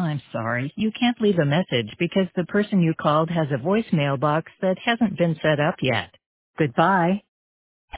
I'm sorry, you can't leave a message because the person you called has a voicemail box that hasn't been set up yet. Goodbye.